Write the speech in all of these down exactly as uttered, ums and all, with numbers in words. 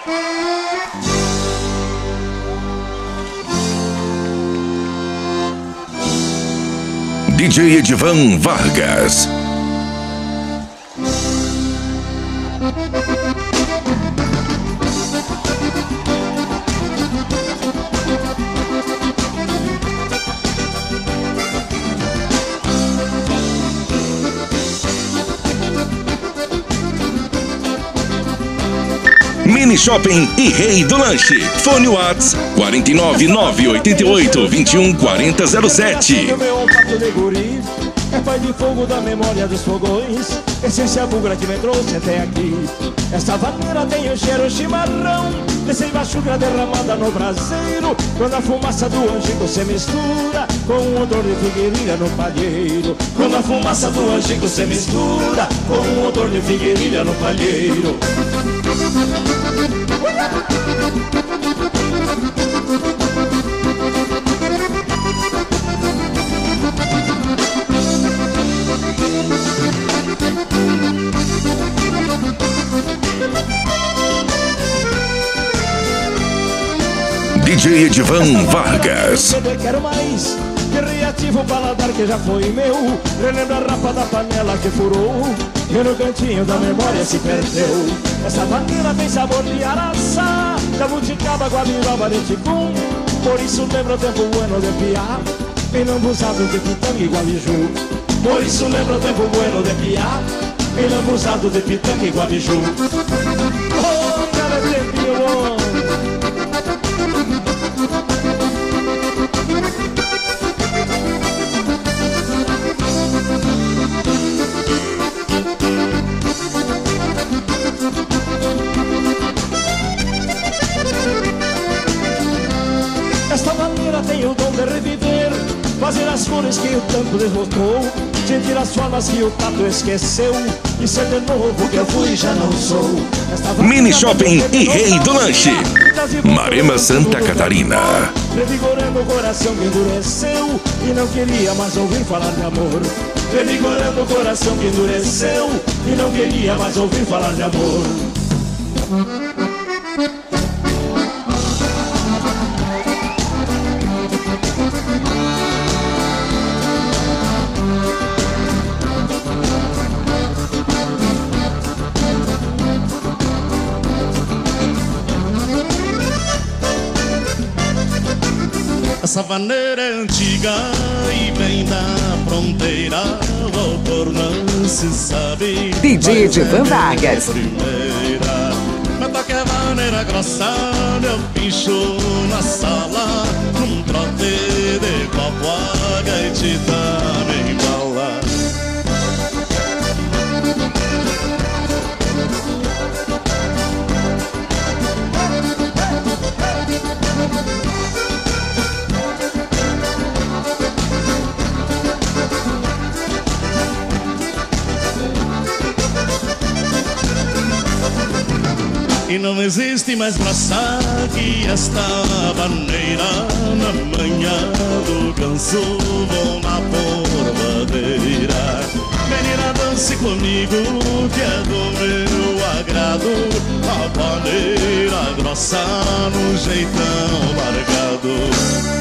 D J Edivan Vargas. Mini Shopping e Rei do Lanche. Fone Whats quatro nove nove oito oito dois um quatro zero zero sete. É pai de fogo da memória dos fogões, essência bugra que me trouxe até aqui. Essa vaneira tem o cheiro chimarrão, de seiva chucra derramada no braseiro. Quando a fumaça do angico se mistura com o odor de figueirilha no palheiro. Quando a fumaça do angico se mistura com o odor de figueirilha no palheiro. D J Edivan Vargas. Quero mais, que reativo o paladar que já foi meu. Relembra a rapa da panela que furou, e no cantinho da memória se perdeu. Essa vaneira tem sabor de araçá, jabuticaba, guabiroba, de ticum. Por isso lembra o tempo bueno de piá, em lambuzado de pitanga e guabiju. Por isso lembra o tempo bueno de piá, em lambuzado de pitanga e guabiju. Oh, cara, tempinho bom. Esta maneira tem o dom de reviver, fazer as cores que o tempo desbotou, sentir as formas que o tato esqueceu, e ser de novo que eu fui e já não sou. Mini Shopping e Rei do Lanche. Marema, Santa Catarina. Revigorando o coração que endureceu e não queria mais ouvir falar de amor. Revigorando o coração que endureceu e não queria mais ouvir falar de amor. Essa vaneira é antiga e vem da fronteira, o autor não se sabe. D J Edivan Vargas. Primeira, mas toque a vaneira grossa, meu bicho na sala, num trote de copo, a gaitita me embala. E não existe mais graça que esta vaneira. Na manhã do ganso vou na porvadeira. Menina, dance comigo que é do meu agrado. A vaneira grossa no jeitão largado.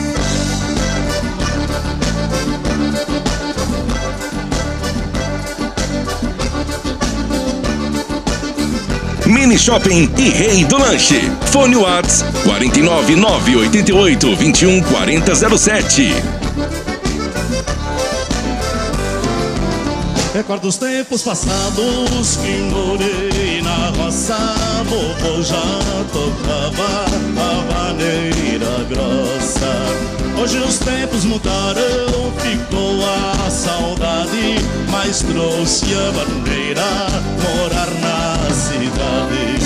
Mini Shopping e Rei do Lanche. Fone Whats quatro nove nove oito oito dois um quatro zero sete. Recordo os tempos passados que morei na roça. Vovô já tocava a vaneira grossa. Hoje os tempos mudaram, ficou a saudade, mas trouxe a vaneira morar na cidade.